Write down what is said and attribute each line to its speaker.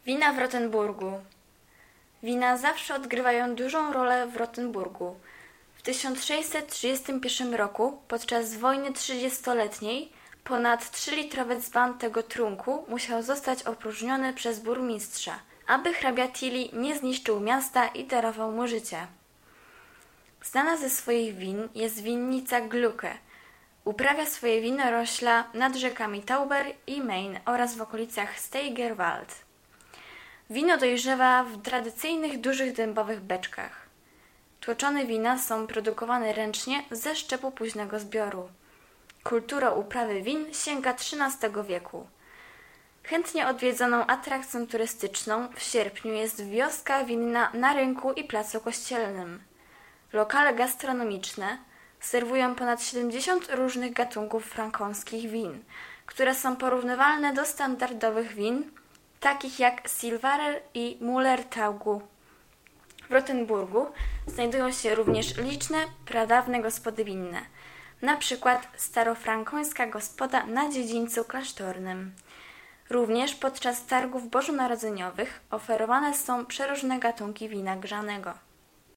Speaker 1: Wina w Rotenburgu. Wina zawsze odgrywają dużą rolę w Rotenburgu. W 1631 roku, podczas wojny 30-letniej, ponad 3-litrowy dzban tego trunku musiał zostać opróżniony przez burmistrza, aby hrabia Tilly nie zniszczył miasta i darował mu życie. Znana ze swoich win jest winnica Glucke. Uprawia swoje winorośla nad rzekami Tauber i Main oraz w okolicach Steigerwald. Wino dojrzewa w tradycyjnych dużych dębowych beczkach. Tłoczone wina są produkowane ręcznie ze szczepu późnego zbioru. Kultura uprawy win sięga XIII wieku. Chętnie odwiedzaną atrakcją turystyczną w sierpniu jest wioska winna na rynku i placu kościelnym. Lokale gastronomiczne serwują ponad 70 różnych gatunków frankońskich win, które są porównywalne do standardowych win, takich jak Silvarer i Müller-Thurgau. W Rotenburgu znajdują się również liczne, pradawne gospody winne, na przykład starofrankońska gospoda na dziedzińcu klasztornym. Również podczas targów bożonarodzeniowych oferowane są przeróżne gatunki wina grzanego.